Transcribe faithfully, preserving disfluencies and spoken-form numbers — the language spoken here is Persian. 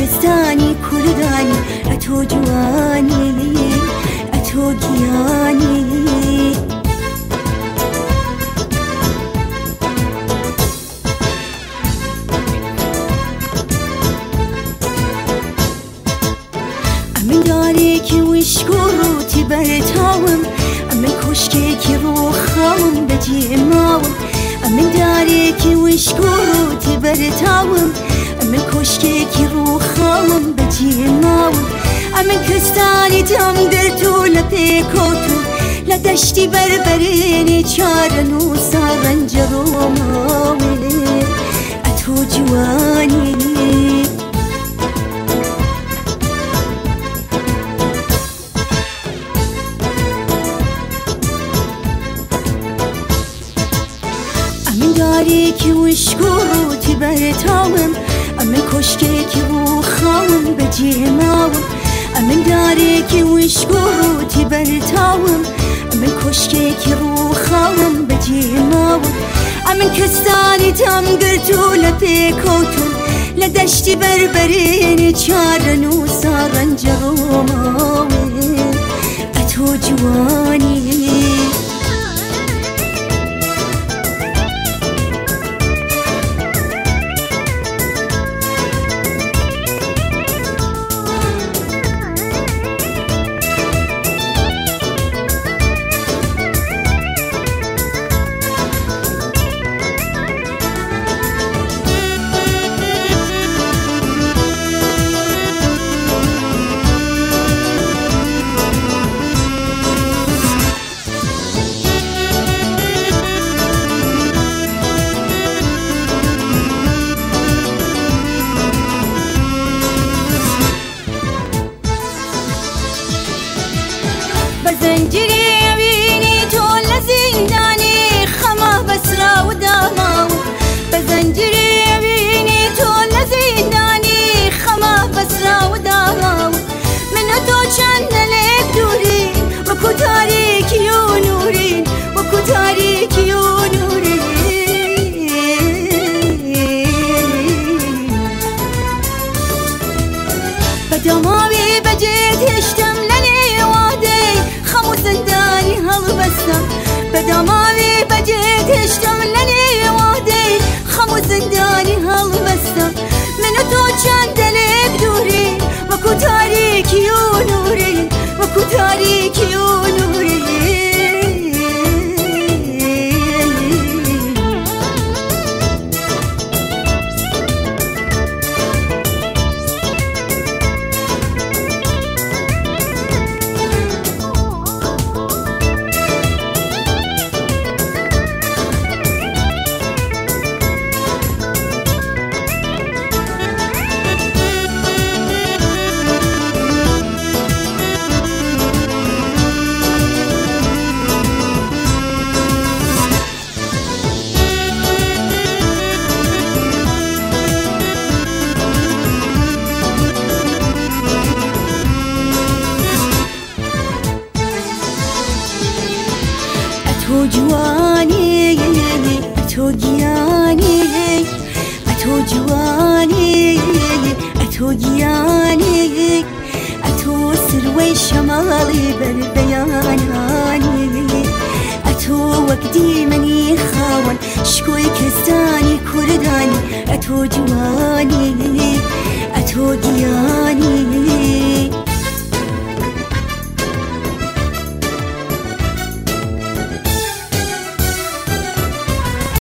كزداني كرداني أتو جواني أتو جياني من داريكي وشكوروتي برتاوم من كشكيكي روخاوم بجي ماوم من داريكي وشكوروتي برتاوم من كشكيكي روخاوم بجي ماوم من كستاني تمدرتو لبيكوتو لدشتي بربريني چارنو سارنجرو ماوم أتو جواني من داريكي وشكوروتي برتاوم من كشكيكي روخاوم بجي ماوم من داريكي وشكوروتي برتاوم من كشكيكي روخاوم بجي ماوم من كستاني تمقرتو لبيكوتو لدشتي بربريني چارنو سارنجرو ماوم أتو جواني بزنجري يبيني تول زنداني خما بسرا وداماو بزنجري يبيني تول زنداني خما بسرا وداماو من تو چند لك دورين وكو تاريكي ونورين وكو تاريكي ونورين بدماوي بجيت اشتم لني وادي خمو زنداني هالبسة بدماوي بجيت اشتم لني وادي خمو زنداني هالبسة من تو چند لك دورين وكو تاريكي ونورين وكو تاريكي ونورين أتو جواني أتو جياني أتو جواني أتو جياني أتو سروي شمالي بالبياناني أتو وقدي مني خاون شكوي كزداني كرداني أتو جواني